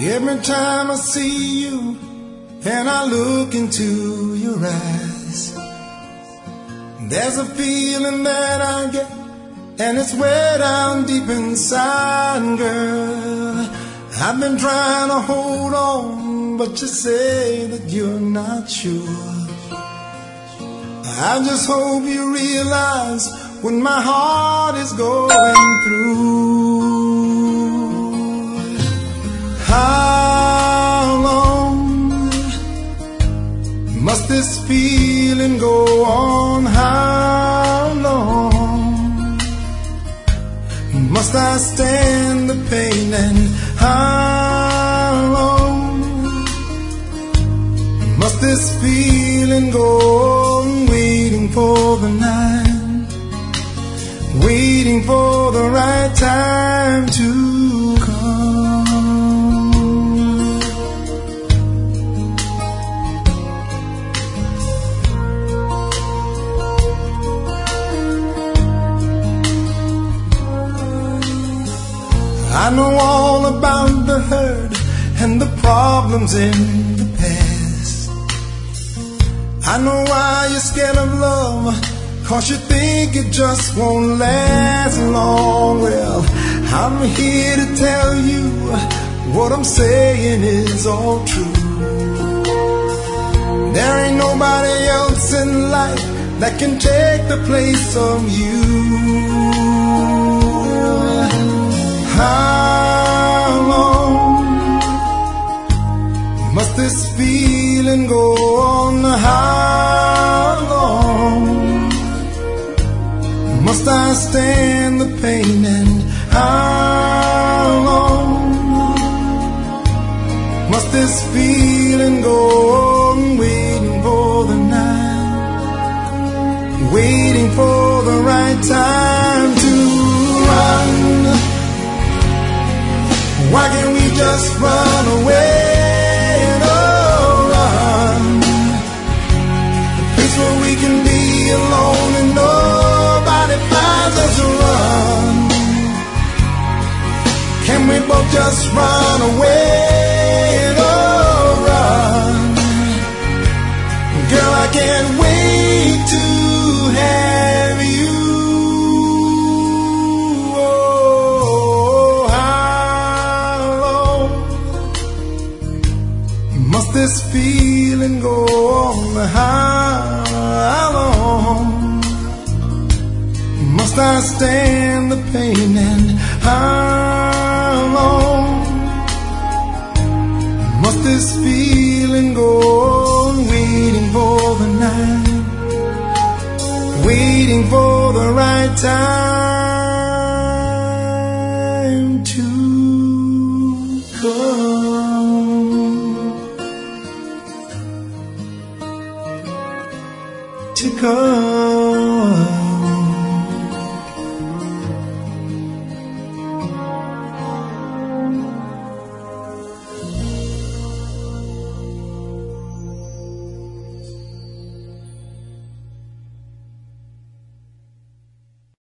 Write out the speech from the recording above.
Every time I see you and I look into your eyes, there's a feeling that I get, and it's way down deep inside, girl. I've been trying to hold on, but you say that you're not sure. I just hope you realize what my heart is going through. How long must this feeling go on? How long must I stand the pain? And how long must this feeling go on? Waiting for the night, waiting for the right time to come. I know all about the hurt and the problems in the past. I know why you're scared of love, 'cause you think it just won't last long. Well, I'm here to tell you what I'm saying is all true. There ain't nobody else in life that can take the place of you. How long must this feeling go on? How long must I stand the pain? And how long must this feeling go on? Waiting for the night, waiting for the right time to run. Why can't we just run away? Where we can be alone and nobody finds us to run. Can we both just run away and run? Girl, I can't wait to have you. Oh, how long must this feeling go on? How long must I stand the pain? And how long must this feeling go on? Waiting for the night, waiting for the right time to come.